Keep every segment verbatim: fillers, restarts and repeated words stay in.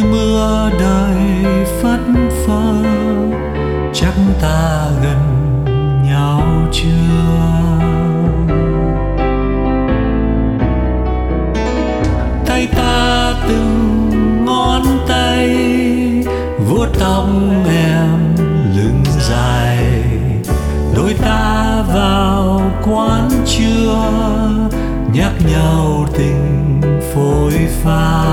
mưa đời phất phơ, chắc ta gần nhau chưa? Tay ta từng ngón tay vuốt tóc em lưng dài, đôi ta vào quán trưa nhắc nhau tình phôi pha.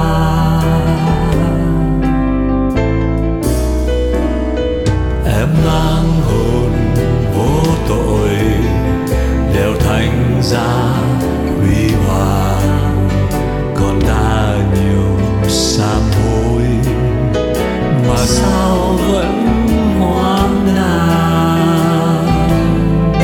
Em mang hồn vô tội đều thành ra huy hoàng, còn ta nhiều sám hối mà sao vẫn hoang mang.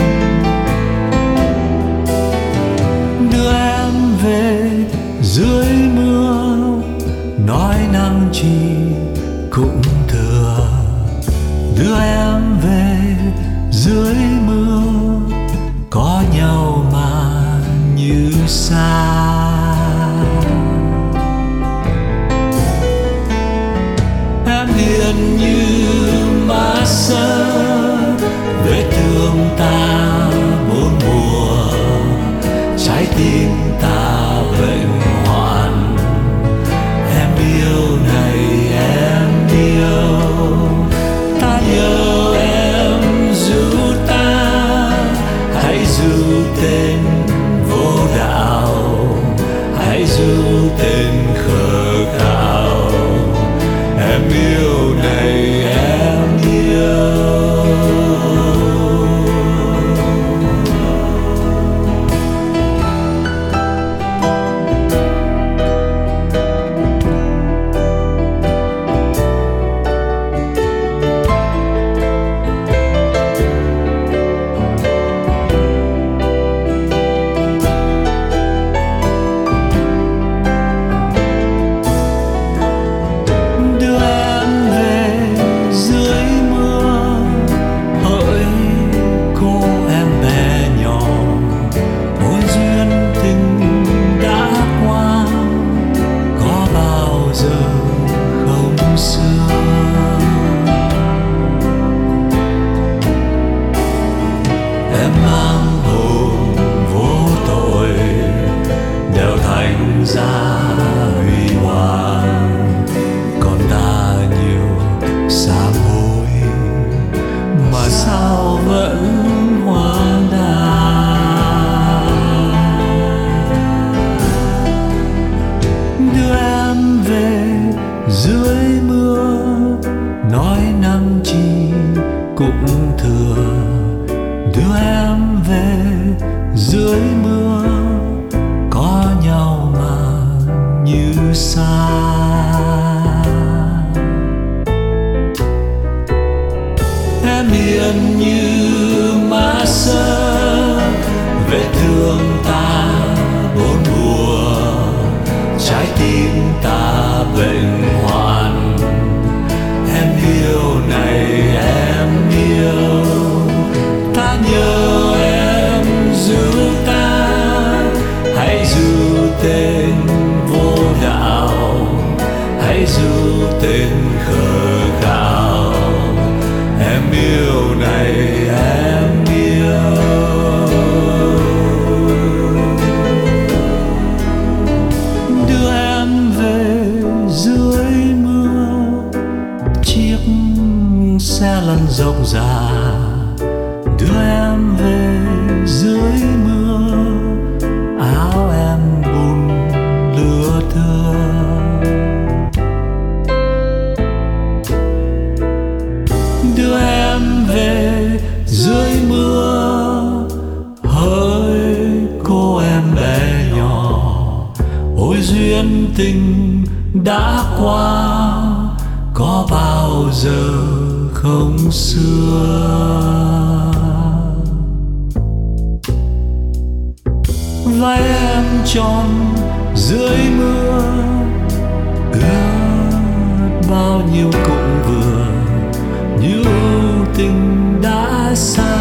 Đưa em về dưới mưa, nói năng chi cũng thừa. Đưa em về dưới mưa, có nhau mà như xa. Em hiền như má sơ, vết thương ta bốn mùa, trái tim ta bệnh hoạn. Em yêu này em yêu, ta nhớ em giữ ta, hãy giữ tên vô đạo, hãy giữ tên khờ khạo. Em yêu này em yêu. Em mang hồn vô tội đều thành ra huy hoàng, còn ta nhiều sám hối mà sao vẫn hoang đàng. Đưa em về dưới mưa, nói năng chi cũng thừa. Đưa em về dưới mưa, có nhau mà như xa. Em hiền như má sơ, vết thương ta bốn mùa, trái tim ta bệnh hoạn. Em yêu này em yêu, ta nhớ em giữ ta, hãy giữ tên vô đạo, hãy giữ tên khờ khạo. Em yêu này em yêu. Đưa em về dưới mưa, chiếc xe lăn rộng rãi. Đưa em về dưới mưa, áo em bùn lưa thưa. Đưa em về dưới mưa, hỡi cô em bé nhỏ. Ôi duyên tình đã qua, có bao giờ không xưa. Vai em tròn dưới mưa, ướt bao nhiêu cũng vừa, như tình đã xa.